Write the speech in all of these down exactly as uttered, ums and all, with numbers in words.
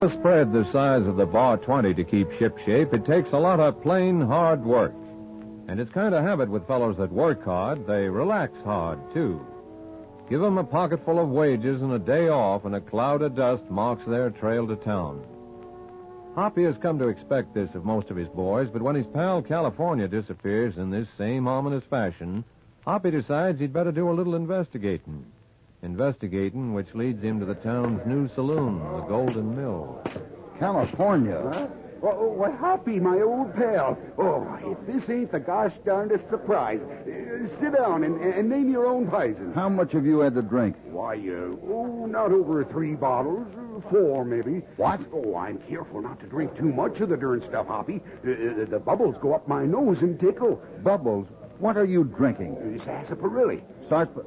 A spread the size of the bar twenty to keep shipshape, it takes a lot of plain hard work. And it's kind of habit with fellows that work hard, they relax hard, too. Give them a pocket full of wages and a day off, and a cloud of dust marks their trail to town. Hoppy has come to expect this of most of his boys, but when his pal California disappears in this same ominous fashion, Hoppy decides he'd better do a little investigating. Investigating, which leads him to the town's new saloon, the Golden Mill. California? Huh? Oh, why, Hoppy, my old pal. Oh, if this ain't the gosh darndest surprise. Uh, sit down and, and name your own poison. How much have you had to drink? Why, uh, oh, not over three bottles. Uh, four, maybe. What? Oh, I'm careful not to drink too much of the darn stuff, Hoppy. Uh, uh, the bubbles go up my nose and tickle. Bubbles? What are you drinking? Uh, sarsaparilla. Sarsaparilla?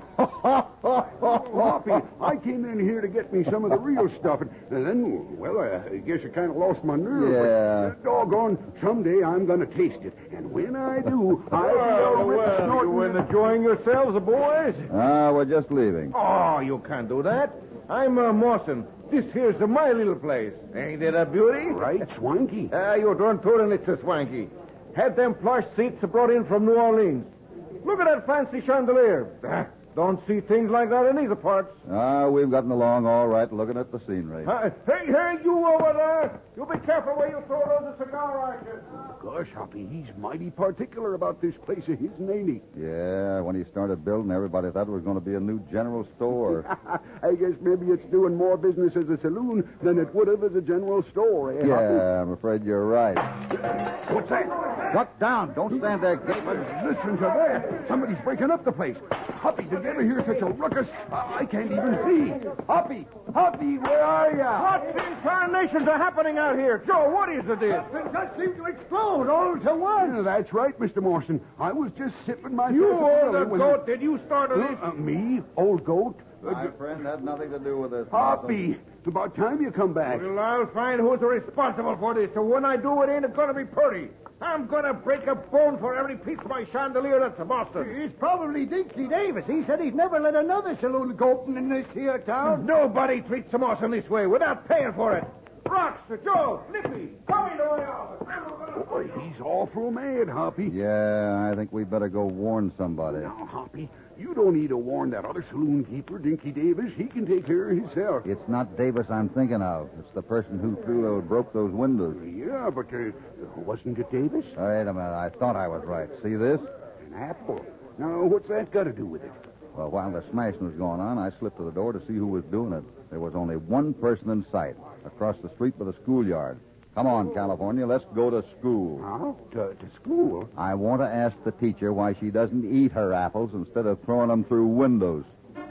Hoppy, I came in here to get me some of the real stuff, and, and then, well, I guess I kind of lost my nerve. Yeah. But, uh, doggone, someday I'm going to taste it, and when I do, I'll be well, snorting. you been enjoying yourselves, boys? Ah, we're just leaving. Oh, you can't do that. I'm uh, Mawson. This here's uh, my little place. Ain't it a beauty? Right, swanky. Ah, uh, you don't tell and it's a swanky. Had them plush seats brought in from New Orleans. Look at that fancy chandelier. Ah, don't see things like that in either parts. Ah, we've gotten along all right looking at the scenery. Uh, hey, hey, you over there. You be careful where you throw those cigar ashes. Gosh, Hoppy, he's mighty particular about this place of his, ain't he? Yeah, when he started building, everybody thought it was going to be a new general store. I guess maybe it's doing more business as a saloon than it would have as a general store, eh, Yeah, Hoppy? I'm afraid you're right. What's that? Duck down. Don't stand there gaping. Listen to that. Somebody's breaking up the place. Hoppy, did you ever hear such a ruckus? I can't even see. Hoppy! Hoppy, where are you? What incarnations are happening out here? Joe, what is it? Things just seem to explode all to once. Yeah, that's right, Mister Morrison. I was just sipping my... You sarsaparilla old when goat, did you start I... this? Uh, uh, me? Old goat? Uh, My friend had nothing to do with this. Hoppy, it's about time you come back. Well, I'll find who's responsible for this. So when I do, it ain't going to be pretty. I'm going to break a bone for every piece of my chandelier that's busted. It's probably Dinky Davis. He said he'd never let another saloon go open in this here town. Nobody treats them awesome this way without paying for it. Rocks, Joe, Nippy, come into my office. Boy, he's awful mad, Hoppy. Yeah, I think we better go warn somebody. Now, Hoppy, you don't need to warn that other saloon keeper, Dinky Davis. He can take care of himself. It's not Davis I'm thinking of. It's the person who threw those, broke those windows. Yeah, but uh, wasn't it Davis? Wait a minute. I thought I was right. See this? An apple. Now, what's that got to do with it? Well, while the smashing was going on, I slipped to the door to see who was doing it. There was only one person in sight, across the street by the schoolyard. Come on, California, let's go to school. Huh? To, to school? I want to ask the teacher why she doesn't eat her apples instead of throwing them through windows.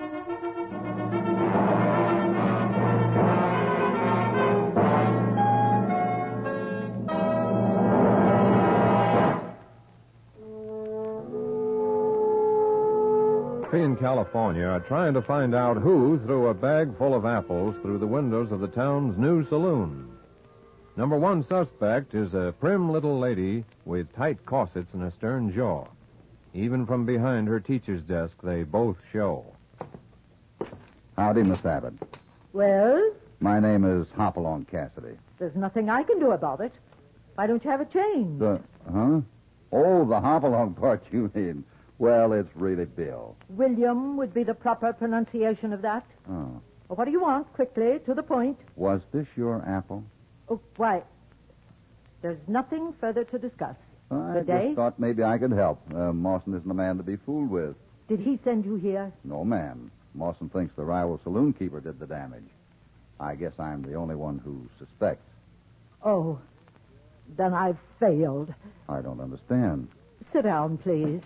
In California are trying to find out who threw a bag full of apples through the windows of the town's new saloon. Number one suspect is a prim little lady with tight corsets and a stern jaw. Even from behind her teacher's desk, they both show. Howdy, Miss Abbott. Well, My name is Hopalong Cassidy. there's nothing I can do about it. Why don't you have it changed? The, huh? Oh, the Hopalong part you mean. Well, it's really Bill. William would be the proper pronunciation of that. Oh. Well, what do you want? Quickly, to the point. Was this your apple? Oh, why, there's nothing further to discuss. I Good just day. thought maybe I could help. Uh, Mawson isn't a man to be fooled with. Did he send you here? No, ma'am. Mawson thinks the rival saloon keeper did the damage. I guess I'm the only one who suspects. Oh, then I've failed. I don't understand. Sit down, please.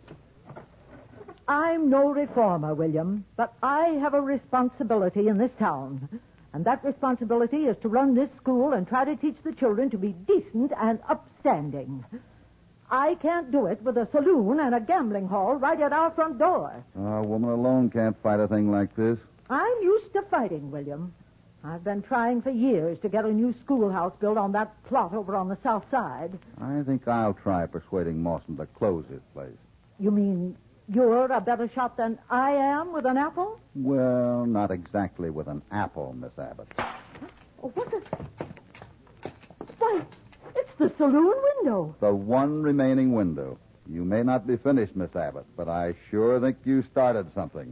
I'm no reformer, William, but I have a responsibility in this town. And that responsibility is to run this school and try to teach the children to be decent and upstanding. I can't do it with a saloon and a gambling hall right at our front door. A woman alone can't fight a thing like this. I'm used to fighting, William. I've been trying for years to get a new schoolhouse built on that plot over on the south side. I think I'll try persuading Mawson to close his place. You mean you're a better shot than I am with an apple? Well, not exactly with an apple, Miss Abbott. Oh, what the saloon window. The one remaining window. You may not be finished, Miss Abbott, but I sure think you started something.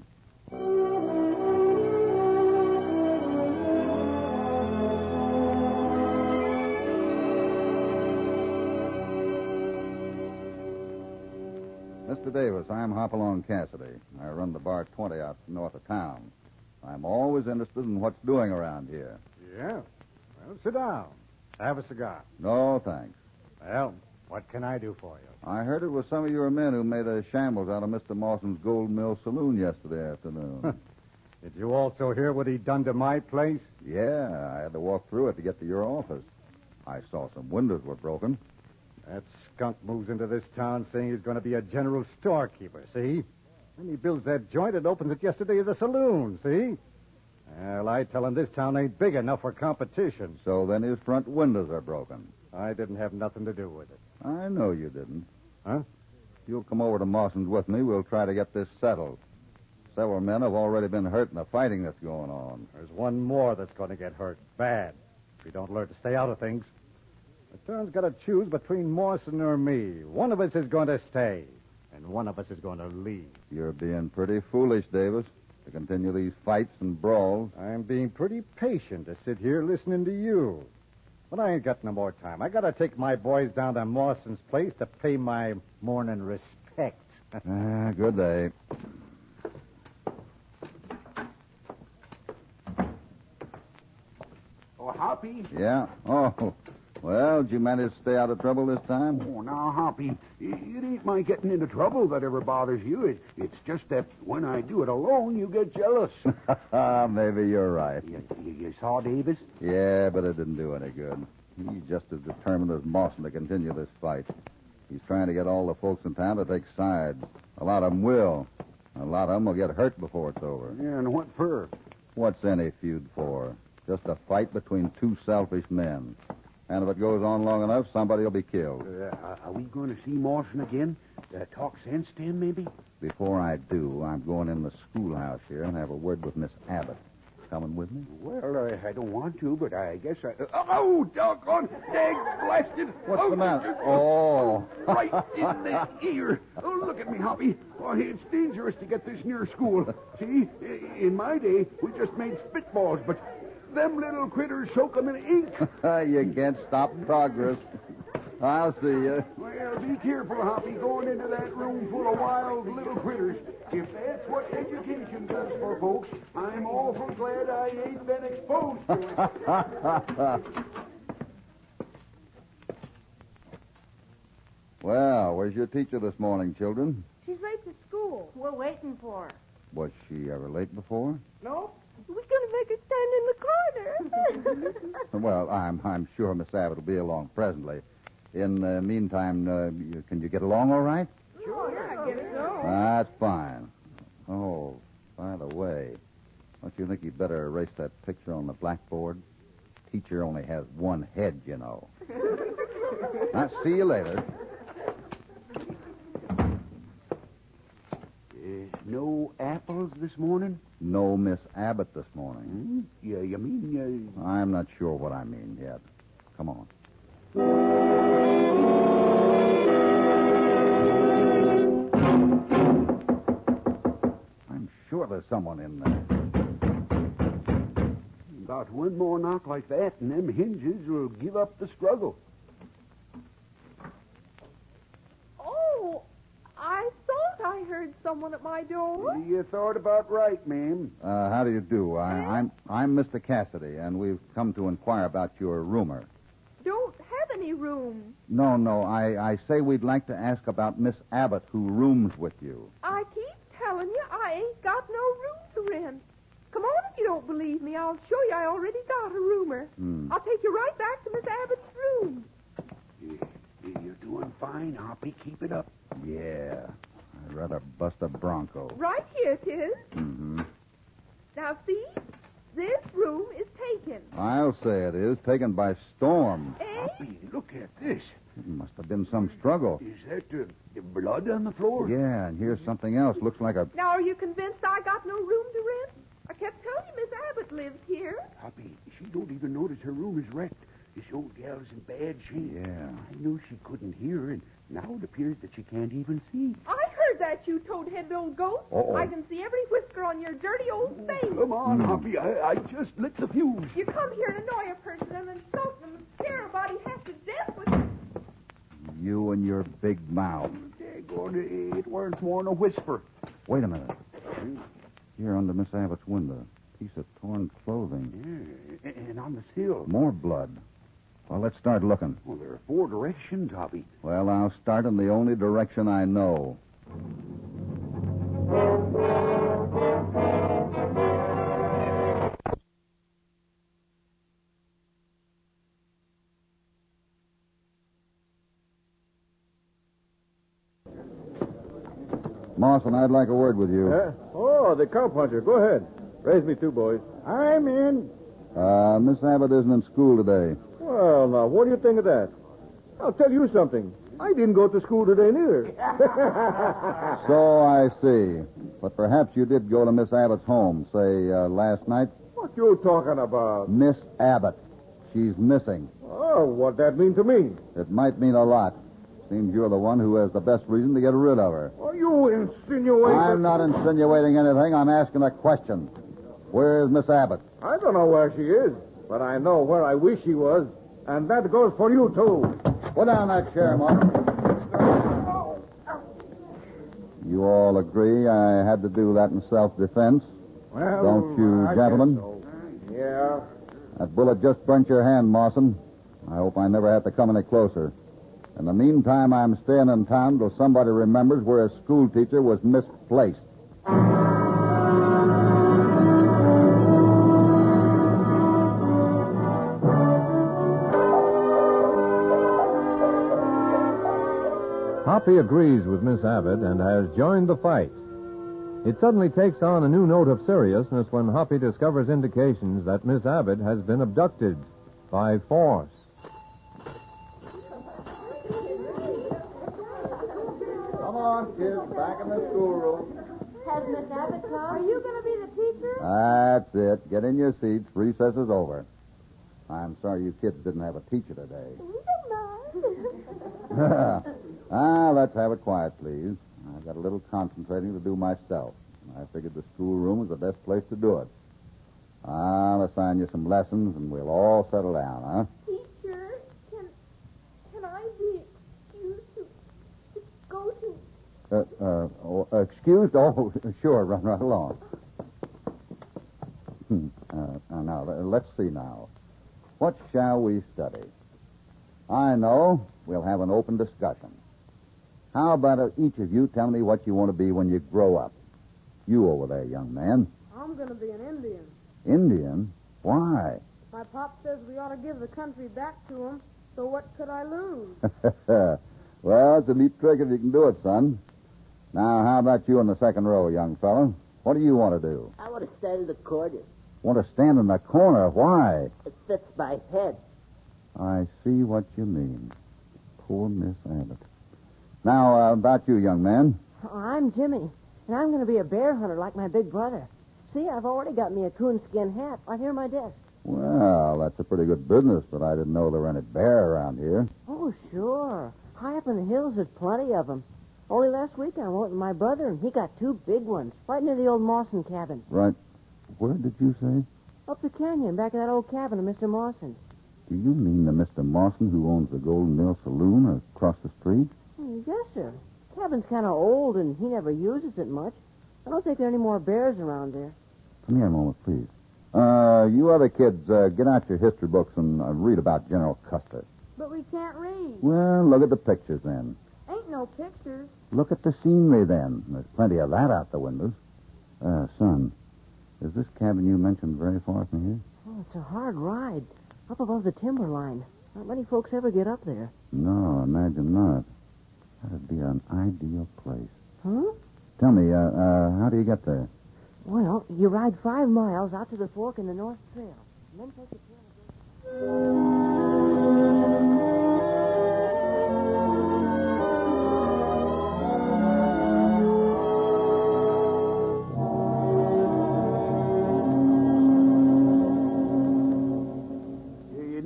Mister Davis, I'm Hopalong Cassidy. I run the Bar twenty out north of town. I'm always interested in what's doing around here. Yeah? Well, sit down. Have a cigar. No, thanks. Well, what can I do for you? I heard it was some of your men who made a shambles out of Mister Mawson's Gold Mill Saloon yesterday afternoon. Did you also hear what he done to my place? Yeah, I had to walk through it to get to your office. I saw some windows were broken. That skunk moves into this town saying he's going to be a general storekeeper, see? Then he builds that joint and opens it yesterday as a saloon, see? Well, I tell him this town ain't big enough for competition. So then his front windows are broken. I didn't have nothing to do with it. I know you didn't. Huh? If you'll come over to Mawson's with me, we'll try to get this settled. Several men have already been hurt in the fighting that's going on. There's one more that's going to get hurt bad if we don't learn to stay out of things. The town's got to choose between Mawson or me. One of us is going to stay, and one of us is going to leave. You're being pretty foolish, Davis, to continue these fights and brawls. I'm being pretty patient to sit here listening to you. But I ain't got no more time. I got to take my boys down to Mawson's place to pay my morning respects. Ah, good day. Oh, Hoppy. Yeah? Oh, well, did you manage to stay out of trouble this time? Oh, now, Hoppy, it it ain't my getting into trouble that ever bothers you. It, it's just that when I do it alone, you get jealous. Maybe you're right. You, you, you saw Davis? Yeah, but it didn't do any good. He's just as determined as Mawson to continue this fight. He's trying to get all the folks in town to take sides. A lot of them will. A lot of them will get hurt before it's over. Yeah, and what for? What's any feud for? Just a fight between two selfish men. And if it goes on long enough, somebody will be killed. Uh, are we going to see Mawson again? Uh, talk sense to him, maybe? Before I do, I'm going in the schoolhouse here and have a word with Miss Abbott. Coming with me? Well, uh, I don't want to, but I guess I... Uh, oh, doggone! Dag blasted! What's oh, the matter? Oh. Right in the ear. Oh, look at me, Hoppy. Oh, it's dangerous to get this near school. See, in my day, we just made spitballs, but them little critters soak 'em in ink. You can't stop progress. I'll see you. Well, be careful, Hoppy, going into that room full of wild little critters. If that's what education does for folks, I'm awful glad I ain't been exposed to it. Well, where's your teacher this morning, children? She's late to school. We're waiting for her. Was she ever late before? Nope. We're going to make her stand in the corner. Well, I'm I'm sure Miss Abbott will be along presently. In the meantime, uh, you, can you get along all right? Sure, I guess so. That's fine. Oh, by the way, don't you think you'd better erase that picture on the blackboard? Teacher only has one head, you know. I'll see you later. Uh, no apples this morning? No Miss Abbott this morning. Hmm? Yeah, you mean... Uh... I'm not sure what I mean yet. Come on. I'm sure there's someone in there. About one more knock like that, and them hinges will give up the struggle. Oh, I thought I heard someone at my door. You thought about right, ma'am. Uh, how do you do? I, I'm I'm Mister Cassidy, and we've come to inquire about your roomer. Don't have any room. No, no, I, I say we'd like to ask about Miss Abbott, who rooms with you. I keep telling you I ain't got no room to rent. Come on if you don't believe me. I'll show you I already got a roomer. Hmm. I'll take you right back to Miss Abbott's room. Yeah, you're doing fine, Hoppy. Keep it up. Yeah, I'd rather bust a bronco. Right here it is. Mm-hmm. Now, see? This room is taken. I'll say it is, taken by storm. Eh? Hoppy, look at this. It must have been some struggle. Is that uh, the blood on the floor? Yeah, and here's something else. Looks like a... Now, are you convinced I got no room to rent? I kept telling you Miss Abbott lives here. Hoppy, she don't even notice her room is wrecked. This old gal's in bad shape. Yeah. I knew she couldn't hear, and now it appears that she can't even see. I heard that, you toad-headed old ghost. Uh-oh. I can see every whisker on your dirty old face. Come on, Hoppy. I, I just lit the fuse. You come here and annoy a person and insult them and scare everybody half to death with... You and your big mouth. Daggone, it weren't more than a whisper. Wait a minute. Here under Miss Abbott's window. Piece of torn clothing. Yeah, and on the sill. More blood. Well, let's start looking. Well, there are four directions, Hoppy. Well, I'll start in the only direction I know. Mawson, I'd like a word with you. Huh? Oh, the cowpuncher. Go ahead. Raise me two, boys. I'm in. Uh, Miss Abbott isn't in school today. Well, now, what do you think of that? I'll tell you something. I didn't go to school today, neither. So I see. But perhaps you did go to Miss Abbott's home, say, uh, last night? What you talking about? Miss Abbott. She's missing. Oh, what that mean to me? It might mean a lot. Seems you're the one who has the best reason to get rid of her. Are you insinuating? I'm not insinuating anything. I'm asking a question. Where's Miss Abbott? I don't know where she is, but I know where I wish she was. And that goes for you, too. Put down that chair, Mark. You all agree I had to do that in self-defense? Well, Don't you, I gentlemen? guess so. Yeah. That bullet just burnt your hand, Mawson. I hope I never have to come any closer. In the meantime, I'm staying in town till somebody remembers where a school teacher was misplaced. Hoppy agrees with Miss Abbott and has joined the fight. It suddenly takes on a new note of seriousness when Hoppy discovers indications that Miss Abbott has been abducted by force. Come on, kids, back in the schoolroom. Has Miss Abbott come? Are you going to be the teacher? That's it. Get in your seats. Recess is over. I'm sorry you kids didn't have a teacher today. We don't mind. Ah, let's have it quiet, please. I've got a little concentrating to do myself. I figured the schoolroom is the best place to do it. I'll assign you some lessons, and we'll all settle down, huh? Teacher, can can I be excused to, to go to... Uh, uh, oh, excused? Oh, sure, run right along. Hmm, uh, now, let's see now. What shall we study? I know we'll have an open discussion. How about uh, each of you tell me what you want to be when you grow up? You over there, young man. I'm going to be an Indian. Indian? Why? My pop says we ought to give the country back to him, so what could I lose? Well, it's a neat trick if you can do it, son. Now, how about you in the second row, young fellow? What do you want to do? I want to stand in the corner. Want to stand in the corner? Why? It fits my head. I see what you mean. Poor Miss Abbott. Now, uh, about you, young man. Oh, I'm Jimmy, and I'm going to be a bear hunter like my big brother. See, I've already got me a coonskin hat right here on my desk. Well, that's a pretty good business, but I didn't know there were any bear around here. Oh, sure. High up in the hills, there's plenty of them. Only last week I went with my brother, and he got two big ones right near the old Mawson cabin. Right. Where did you say? Up the canyon, back of that old cabin of Mister Mawson's. Do you mean the Mister Mawson who owns the Golden Mill Saloon across the street? Yes, sir. Cabin's kind of old, and he never uses it much. I don't think there are any more bears around there. Come here a moment, please. Uh, you other kids, uh, get out your history books and uh, read about General Custer. But we can't read. Well, look at the pictures then. Ain't no pictures. Look at the scenery then. There's plenty of that out the windows. Uh, son, is this cabin you mentioned very far from here? Oh, it's a hard ride. Up above the timber line. Not many folks ever get up there. No, imagine not. That'd be an ideal place. Huh? Tell me, uh, uh, how do you get there? Well, you ride five miles out to the fork in the North Trail, and then take a trail.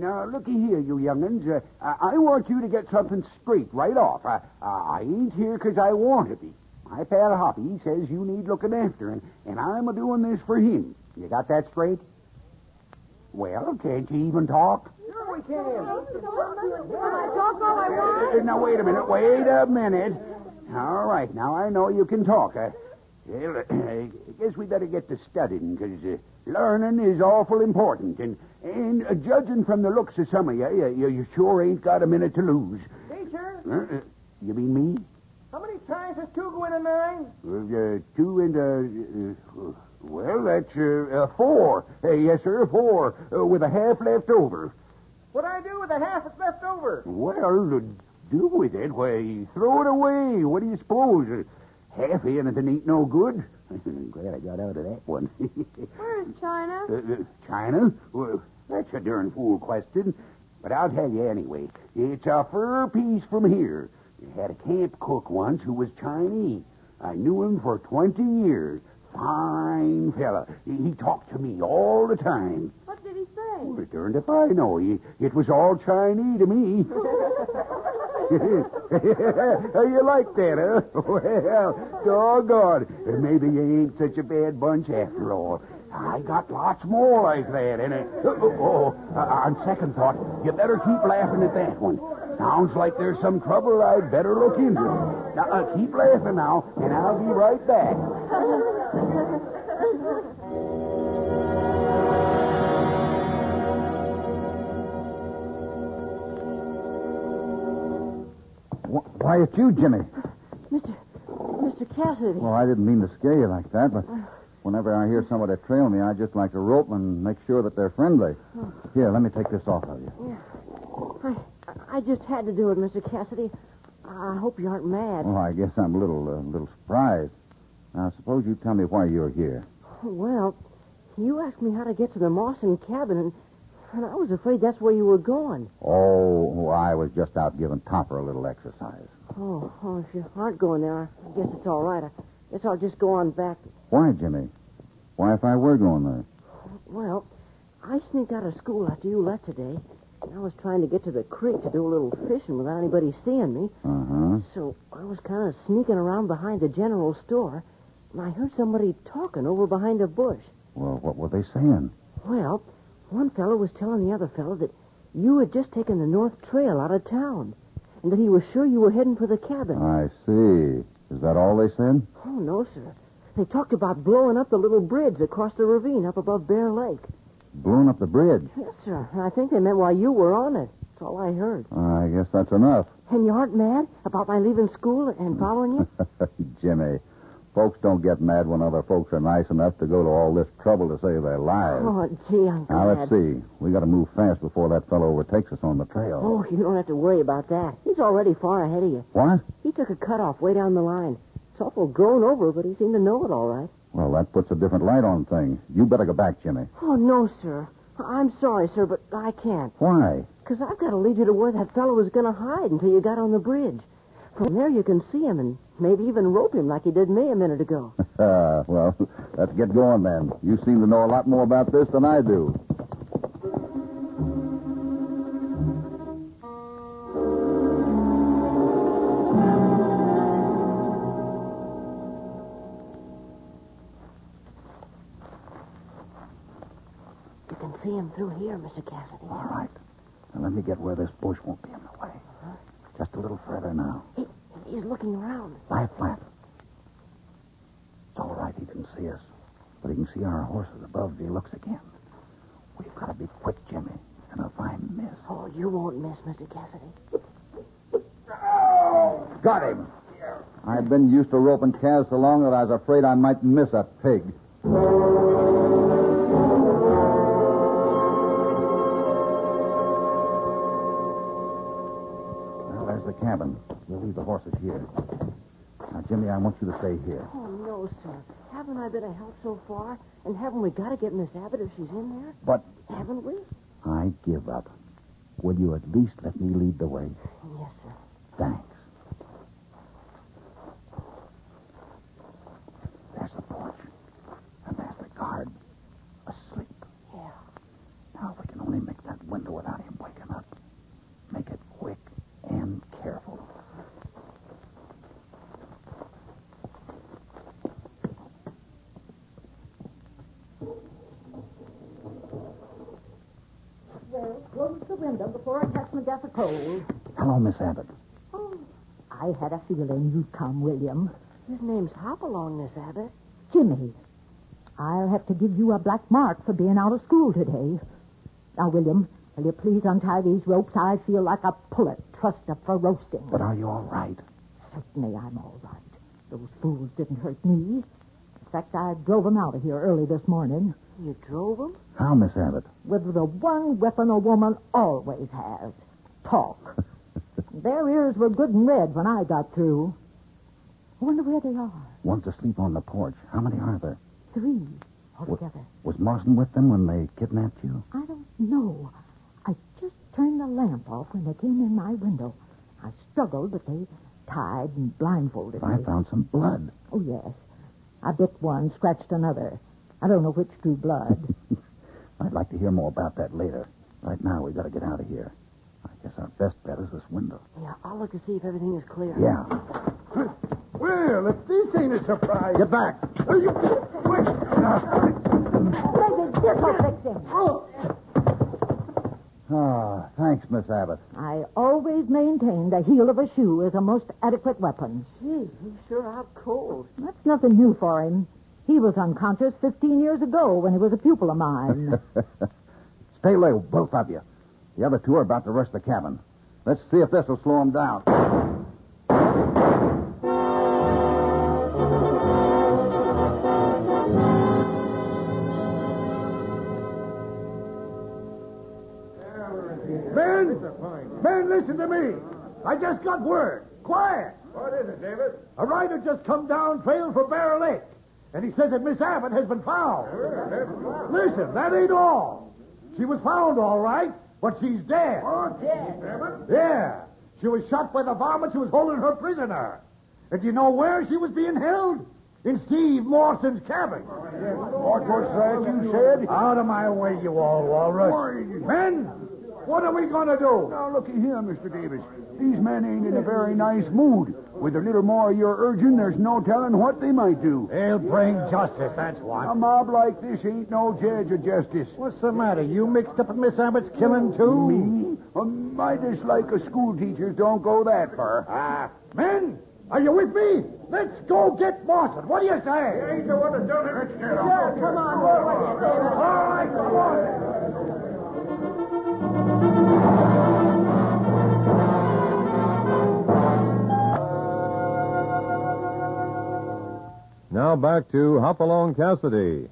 now, looky here, you young'uns. Uh, I, I want you to get something straight right off. I, I ain't here 'cause I want to be. My pal Hoppy says you need looking after, and, and I'm a-doing this for him. You got that straight? Well, can't you even talk? Sure we can. Can I talk all I want? Uh, now, wait a minute. Wait a minute. All right. Now, I know you can talk. Uh, well, I guess we better get to studying, because uh, learning is awful important. And, and uh, judging from the looks of some of you, you, you sure ain't got a minute to lose. Teacher, Uh, uh, you mean me? how many times does two go into nine? Uh, two and, uh, uh, well, that's uh, uh, four. Uh, yes, sir, four, uh, with a half left over. What do I do with the half that's left over? Well, uh, do with it? Why, throw it away. What do you suppose? Uh, half anything ain't no good. Glad I got out of that one. Where's China? uh, uh, China? Well, that's a darn fool question. But I'll tell you anyway. It's a fur piece from here. I had a camp cook once who was Chinese. I knew him for twenty years. Fine fella. He, he talked to me all the time. What did he say? Well, darned if I know. He, it was all Chinese to me. You like that, huh? Well, doggone. Maybe you ain't such a bad bunch after all. I got lots more like that, and it, oh, oh, oh, uh, on second thought, you better keep laughing at that one. Sounds like there's some trouble. I'd better look into it. Now, uh, keep laughing now, and I'll be right back. Wh- Why, it's you, Jimmy. Mister Mister Cassidy. Well, I didn't mean to scare you like that, but whenever I hear somebody trail me, I just like to rope and make sure that they're friendly. Here, let me take this off of you. I, I just had to do it, Mister Cassidy. I hope you aren't mad. Well, I guess I'm a little, uh, little surprised. Now, suppose you tell me why you're here. Well, you asked me how to get to the Mawson cabin, and, and I was afraid that's where you were going. Oh, I was just out giving Topper a little exercise. Oh, oh, if you aren't going there, I guess it's all right. I guess I'll just go on back. Why, Jimmy? Why, if I were going there? Well, I sneaked out of school after you left today, and I was trying to get to the creek to do a little fishing without anybody seeing me. Uh-huh. So I was kind of sneaking around behind the general store, and I heard somebody talking over behind a bush. Well, what were they saying? Well, one fellow was telling the other fellow that you had just taken the North Trail out of town, and that he was sure you were heading for the cabin. I see. Is that all they said? Oh, no, sir. They talked about blowing up the little bridge across the ravine up above Bear Lake. Blowing up the bridge? Yes, sir. I think they meant while you were on it. That's all I heard. I guess that's enough. And you aren't mad about my leaving school and following you? Jimmy, folks don't get mad when other folks are nice enough to go to all this trouble to save their lives. Oh, gee, I'm glad. Now, let's see. We got to move fast before that fellow overtakes us on the trail. Oh, you don't have to worry about that. He's already far ahead of you. What? He took a cutoff way down the line. It's awful grown over, but he seemed to know it all right. Well, that puts a different light on things. You better go back, Jimmy. Oh, no, sir. I'm sorry, sir, but I can't. Why? Because I've got to lead you to where that fellow was going to hide until you got on the bridge. From there you can see him and maybe even rope him like he did me a minute ago. Uh, well, let's get going then. You seem to know a lot more about this than I do. You can see him through here, Mister Cassidy. All right. Now, let me get where this bush won't be in the way. Huh? Just a little further now. He, he's looking around. Lie flat. It's all right. He can see us. But he can see our horses above if he looks again. We've got to be quick, Jimmy. And if I miss... Oh, you won't miss, Mister Cassidy. Got him. I've been used to roping calves so long that I was afraid I might miss a pig. Well, there's the cabin. We'll leave the horses here. Now, Jimmy, I want you to stay here. Oh, no, sir. Haven't I been a help so far? And haven't we got to get Miss Abbott if she's in there? But Haven't we? I give up. Will you at least let me lead the way? Yes, sir. Thanks. There's the porch. And there's the guard. Asleep. Yeah. Now, if we can only make that window without him close the window before I catch my death of cold. Hello, Miss Abbott. Oh, I had a feeling you'd come, William. His name's Hopalong, Miss Abbott. Jimmy, I'll have to give you a black mark for being out of school today. Now, William, will you please untie these ropes? I feel like a pullet trussed up for roasting. But are you all right? Certainly I'm all right. Those fools didn't hurt me. In fact, I drove them out of here early this morning. You drove him? How, Miss Abbott? With the one weapon a woman always has. Talk. Their ears were good and red when I got through. I wonder where they are. One's asleep on the porch. How many are there? Three altogether. Was Marston with them when they kidnapped you? I don't know. I just turned the lamp off when they came in my window. I struggled, but they tied and blindfolded I me. found some blood. Oh, yes. I bit one, scratched another. I don't know which drew blood. I'd like to hear more about that later. Right now, we've got to get out of here. I guess our best bet is this window. Yeah, I'll look to see if everything is clear. Yeah. Well, if this ain't a surprise. Get back. Are you... Maybe this'll fix him. Ah, thanks, Miss Abbott. I always maintained the heel of a shoe is a most adequate weapon. Gee, he's sure out cold. That's nothing new for him. He was unconscious fifteen years ago when he was a pupil of mine. Stay low, both of you. The other two are about to rush the cabin. Let's see if this will slow them down. Ben! Ben, listen to me. I just got word. Quiet. What is it, David? A rider just come down trail for Bear Lake. And he says that Miss Abbott has been found. Listen, that ain't all. She was found all right, but she's dead. What? Dead? Yeah. She was shot by the varmint who was holding her prisoner. And you know where she was being held? In Steve Mawson's cabin. What was that you said? Out of my way, you all walrus. Men, what are we going to do? Now, looky here, Mister Davis. These men ain't in a very nice mood. With a little more of your urging, there's no telling what they might do. They'll bring justice, that's A what. mob like this ain't no judge of justice. What's the matter? You mixed up in Miss Abbott's killing, too? Me? A mighty like a school teachers don't go that far. Ah, men, are you with me? Let's go get Mawson. What do you say? You ain't the one that done it. Let's get him. Sure, come on, we're with you, David. All right, come on. Now back to Hopalong Cassidy.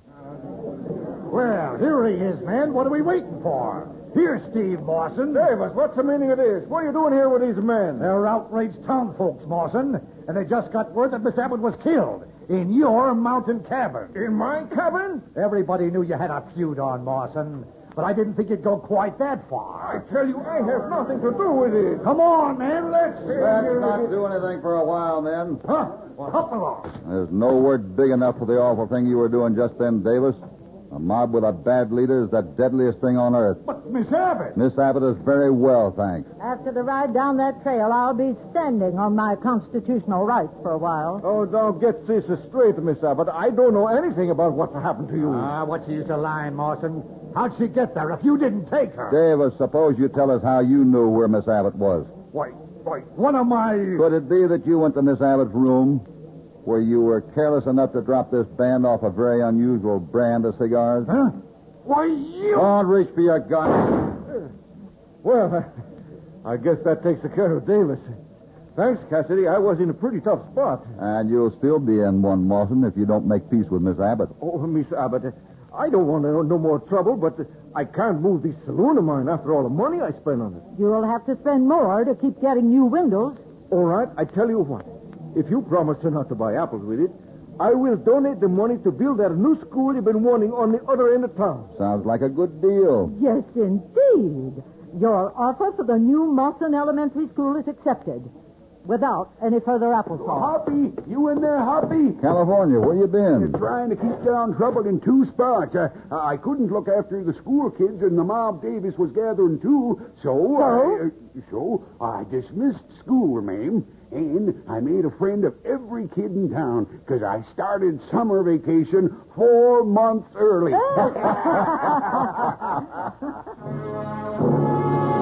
Well, here he is, man. What are we waiting for? Here's Steve Mawson. Davis, what's the meaning of this? What are you doing here with these men? They're outraged townfolks, Mawson, and they just got word that Miss Abbott was killed in your mountain cabin. In my cabin? Everybody knew you had a feud on, Mawson, but I didn't think you'd go quite that far. I tell you, I have nothing to do with it. Come on, man, let's... Let's not do anything for a while, men. Huh? Come along. There's no word big enough for the awful thing you were doing just then, Davis. A mob with a bad leader is the deadliest thing on earth. But Miss Abbott... Miss Abbott is very well, thanks. After the ride down that trail, I'll be standing on my constitutional rights for a while. Oh, don't get this straight, Miss Abbott. I don't know anything about what happened to you. Ah, what's the use of lying, Mawson? How'd she get there if you didn't take her? Davis, suppose you tell us how you knew where Miss Abbott was. Why, why, one of my... Could it be that you went to Miss Abbott's room where you were careless enough to drop this band off a very unusual brand of cigars? Huh? Why, you... Don't reach for your gun. Well, I, I guess that takes care of Davis. Thanks, Cassidy. I was in a pretty tough spot. And you'll still be in one, Mawson, if you don't make peace with Miss Abbott. Oh, Miss Abbott, I don't want no, no more trouble, but I can't move this saloon of mine after all the money I spent on it. You'll have to spend more to keep getting new windows. All right, I tell you what. If you promise not to buy apples with it, I will donate the money to build that new school you've been wanting on the other end of town. Sounds like a good deal. Yes, indeed. Your offer for the new Mawson Elementary School is accepted. Without any further applesauce. Hoppy, you in there, Hoppy? California, where you been? You're trying to keep down trouble in two spots. I, I couldn't look after the school kids, and the mob Davis was gathering too, so... So? I, uh, so I dismissed school, ma'am, And I made a friend of every kid in town because I started summer vacation four months early.